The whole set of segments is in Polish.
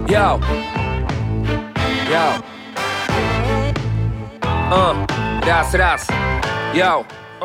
Yo. Raz. Yo.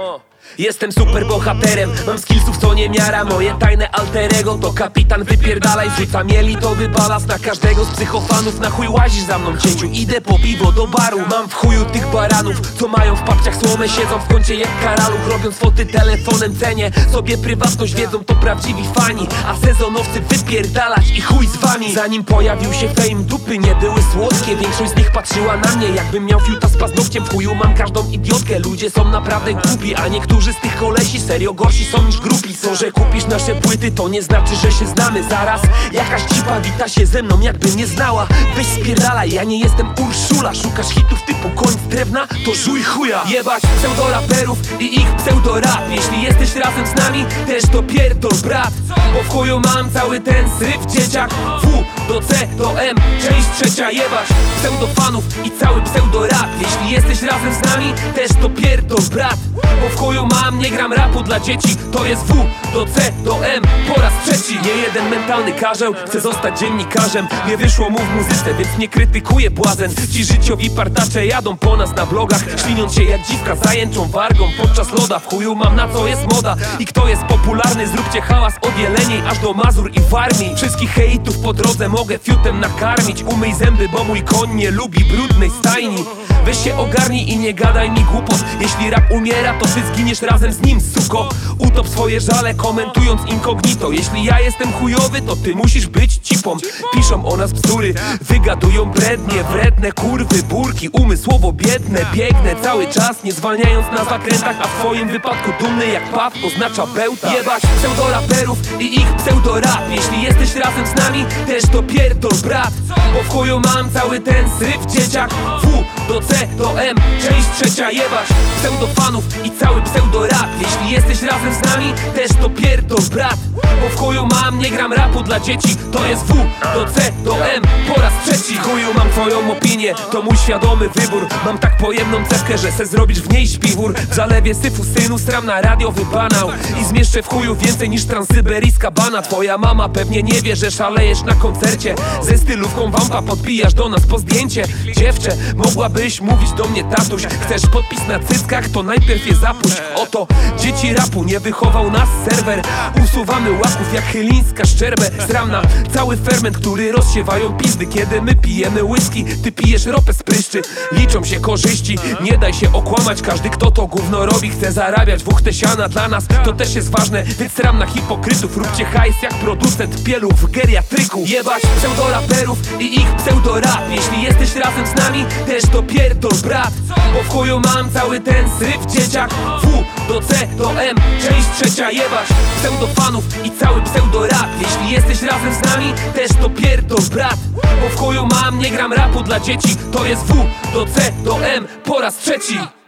Jestem super bohaterem, mam skillsów co nie miara. Moje tajne alter ego to kapitan wypierdalaj. Rzuca mielitowy balast na każdego z psychofanów. Na chuj łazisz za mną cięciu, idę po piwo do baru. Mam w chuju tych baranów, co mają w papciach słomę. Siedzą w kącie jak karaluch, robiąc foty telefonem. Cenię sobie prywatność, wiedzą to prawdziwi fani. A sezonowcy wypierdalać i chuj z wami. Zanim pojawił się fame, dupy nie były słodkie. Większość z nich patrzyła na mnie, jakbym miał fiuta z paznokciem. W chuju mam każdą idiotkę, ludzie są naprawdę głupi. A niektórzy z tych kolesi serio gorsi są niż grupi. To, że kupisz nasze płyty, to nie znaczy, że się znamy. Zaraz jakaś cipa wita się ze mną, jakby nie znała. Weź spierdalaj, ja nie jestem Urszula. Szukasz hitów typu koń z drewna, to żuj chuja. Jebać pseudoraperów i ich pseudorap. Jeśli jesteś razem z nami, też to pierdol brat. Bo w chuju mam cały ten syf dzieciak. W do C do M, część trzecia. Jebać pseudofanów i cały pseudorap. Jeśli jesteś razem z nami, też to pierdol brat. Bo w chuju mam, nie gram rapu dla dzieci. To jest W do C do M po raz trzeci. Nie jeden mentalny karzeł chce zostać dziennikarzem. Nie wyszło mu w muzyce, więc nie krytykuje błazen. Ci życiowi partacze jadą po nas na blogach, śliniąc się jak dziwka zajęczą wargą podczas loda. W chuju mam na co jest moda i kto jest popularny. Zróbcie hałas od Jeleniej aż do Mazur i Warmii. Wszystkich hejtów po drodze mogę fiutem nakarmić. Umyj zęby, bo mój koń nie lubi brudnej stajni. Weź się ogarnij i nie gadaj mi głupot. Jeśli rap umiera, to ty zginiesz razem z nim, suko. Utop swoje żale, komentując incognito. Jeśli ja jestem chujowy, to ty musisz być cipą. Piszą o nas bzdury, wygadują brednie. Wredne kurwy, burki, umysłowo biedne. Biegnę cały czas, nie zwalniając na zakrętach. A w twoim wypadku dumny jak paw oznacza bełta. Jebać pseudoraperów i ich pseudorap. Jeśli jesteś razem z nami, też to pierdol brat. Bo w chuju mam cały ten syf dzieciak. W do C do M, część trzecia. Jebać pseudofanów i cały pseudorap. Jeśli jesteś razem z nami, też to pierdol brat. Bo w chuju mam, nie gram rapu dla dzieci. To jest W do C do M po raz trzeci. W chuju mam twoją opinię, to mój świadomy wybór. Mam tak pojemną cewkę, że se zrobisz w niej śpiwór. W zalewie syfu synu stram na radiowy banał i zmieszczę w chuju więcej niż transsyberyjska bana. Twoja mama pewnie nie wie, że szalejesz na koncercie. Ze stylówką wampa podbijasz do nas po zdjęcie. Dziewczę, mogłabyś mówić do mnie tatuś. Chcesz podpis na cyckach, to najpierw je zapuść. Oto dzieci rapu, nie wychował nas serwer. Usuwamy łaków jak chylińska szczerbę. Sram na cały ferment, który rozsiewają pizdy. Kiedy my pijemy whisky, ty pijesz ropę z pryszczy. Liczą się korzyści, nie daj się okłamać. Każdy kto to gówno robi, chce zarabiać wuchtę siana. Dla nas to też jest ważne, więc sram na hipokrytów. Róbcie hajs jak producent pieluch w geriatryku. Jebać pseudoraperów i ich pseudorap. Jeśli jesteś razem z nami, też to pierdol brat. Bo w chuju mam cały ten syf dzieciak. W do C do M, część trzecia. Jebać pseudofanów i cały pseudorap. Jeśli jesteś razem z nami, też to pierdol brat. Bo w chuju mam, nie gram rapu dla dzieci. To jest W do C do M po raz trzeci.